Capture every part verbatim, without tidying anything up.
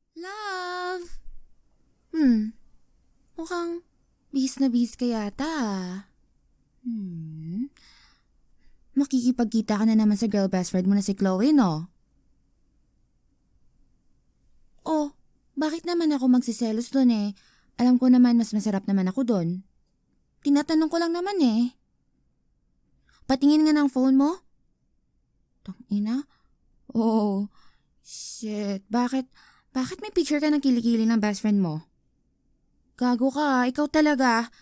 Love! Hmm, mukhang bihis na bihis ka yata ah. Hmm, makikipagkita ka na naman sa girl best friend mo na si Chloe, no? Oh, bakit naman ako magsiselos dun eh? Alam ko naman mas masarap naman ako dun. Tinatanong ko lang naman eh. Patingin nga ng phone mo? Tangina? Oh, shit. Bakit, bakit may picture ka ng kilikili ng best friend mo? Gago ka, ikaw talaga.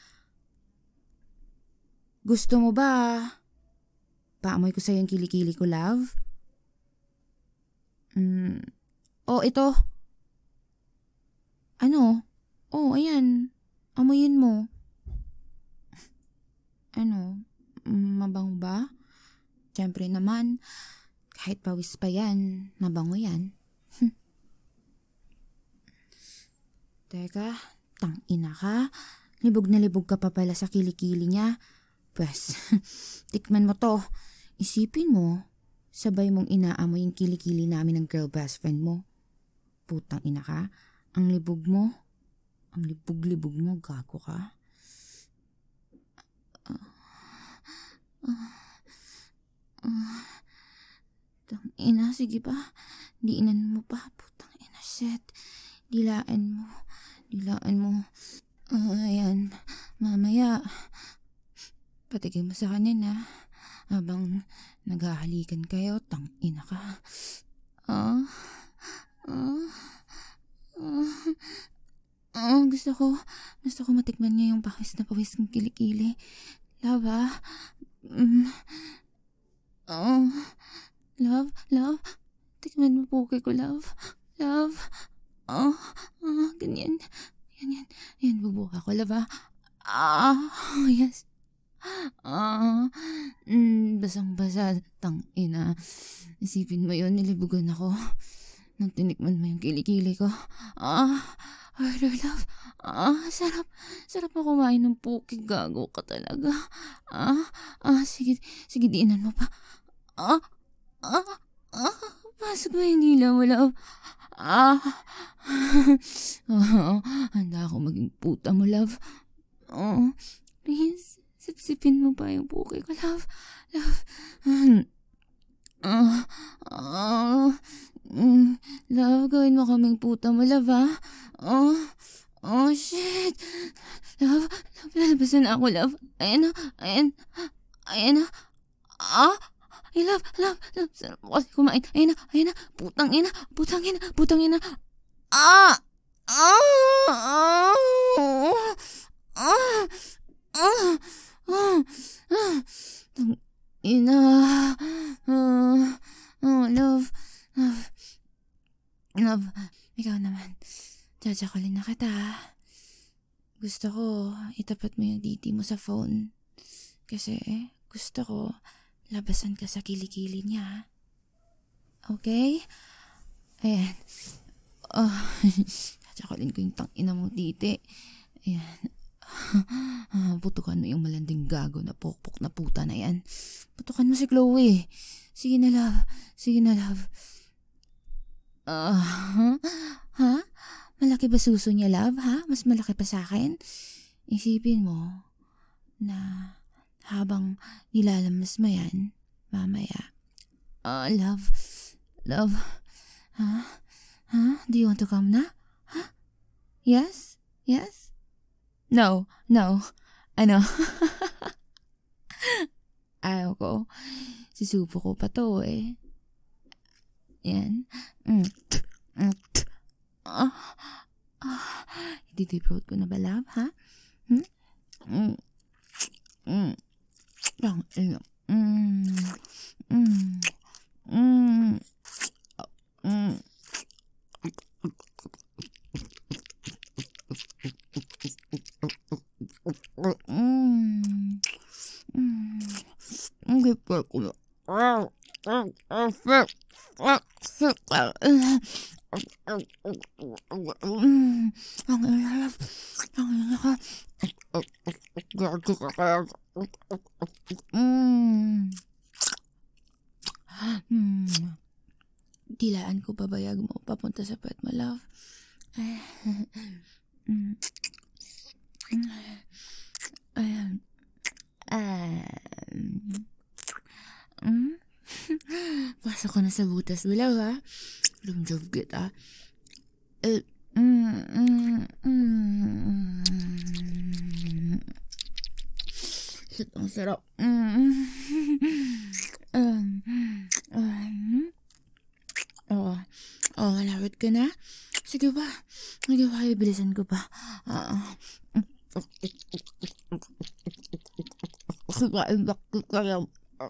Gusto mo ba? Paamoy ko sa'yo yung kilikili ko, love? Hmm. Oh, ito. Ano? Oh, ayan. Amoyin mo. Ano? Mabango ba? Siyempre naman, kahit pawis pa yan, mabango yan. Teka, tangina ka. Libog na libog ka pa pala sa kilikili niya. Pwes, tikman mo to. Isipin mo, sabay mong inaamoy yung kilikili namin ng girl best friend mo. Putang ina ka. Ang libog mo. Ang libog-libog mo, gago ka. Uh, uh, uh, Tang ina, sige pa. Diinan mo pa. Putang ina, shit. Dilaan mo. Dilaan mo. Uh, ayan. Mamaya. Patigil mo sa kanina. Habang naghahalikan kayo, tang ina ka. Ah. Ah. Ah. Ah, gusto ko. Gusto ko matikman niya yung pawis na pawis ng kilikili. Love, ah. Mm. Oh. Love, love. Tikman mo po ko, love. Love. Oh, ah, ganyan. Ganyan. Yan, bubuka ko, love, ah. Ah, yes. Ah, mm, basang-basa. Tang ina. Isipin mo yun, nilibugan ako. Nang tinikman mo yung kilikili ko. Ah, order, love. Ah, sarap. Sarap na kumain ng puki. Gago ka talaga. Ah, ah, sige, sige, diinan mo pa. Ah, ah, ah, pasok mo yung dila mo, love. Ah, oh, handa ako maging puta mo, love. Oh, please, sipsipin mo pa yung puki ko, love. Love. Ah, ah, mm, love, gawin mo kaming puta mo, love, ah. Oh, oh, shit. Love, love, lalabasan na ako, love. Ayan na, ayan, ayan na. Ah, ay, love, love, love, sarap mo kasi kumain. Ayan na, ayan na, putang ina, putang ina, putang ina. Ah, ah, ah, ah, ah, ah, ah, tang ina. Ah, oh, love, love, love, ikaw naman. Jajakalin na kita. Gusto ko, itapat mo yung titi mo sa phone. Kasi, gusto ko, labasan ka sa kilikili niya. Okay? Ayan. Oh, jajakalin ko yung tangina mong titi. Ayan. Ah, putukan mo yung malanding gago na pokpok na puta na yan. Putukan mo si Chloe. Sige na, love. Sige na, love. Ah, uh, ha? Malaki ba suso niya, love, ha? Mas malaki pa sa akin? Isipin mo na habang nilalamas mo yan, mamaya. Ah, uh, love. Love. Ha? Ha? Do you want to come na? Ha? Yes? Yes? No. No. Ano? Ayaw ko. Sisupo ko pa to eh. Yan. Mm. Mm. Ah. Ah. Didipot ko na ba, love, ha? Hmm? Mm. Mm. Ang ina. Mm. Mm. Mm. Mm. Mm. Mm. Ang gipal ko na. Ang ilalap. Ang ilalap. Mm. Mm. dilaan ko pabayag mo papunta sa pet mo, love. Ay, mm. Ayan. Um, mm. Pasok ko na sa butas mo, love, ha? Rumjob kita. Eh, mm, mm, mm. Shit, ang sarap. Mm. Um, um, oh, oh, malapit ka na? Sige ba? Sige ba? Ibilisan ko pa. Uh, sige ba? Bakit ka lang?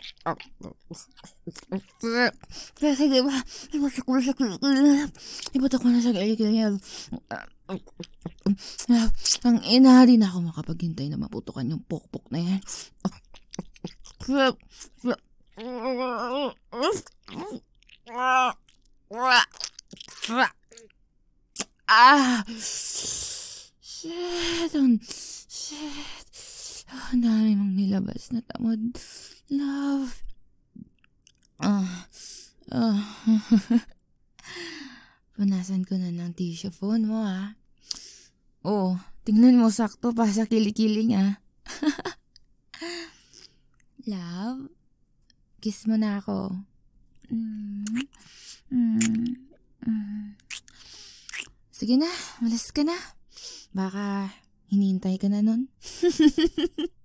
Sige ba? Ibatak ko na sa kilikil. Ibatak ko na sa kilikil. Ang ina, di na ako makapaghintay na maputukan yung pokpok na yan. Ah! Shit! Ang shit! Oh, ang dami mong nilabas na tamad. Love. Ah. Ah. Punasan ko na ng tissue phone mo, ah. Oh, tingnan mo, sakto pa sa kilikili niya. Love, kiss mo na ako. Mm. Mm. Mm. Sige na, malas ka na. Baka hinihintay ka na nun.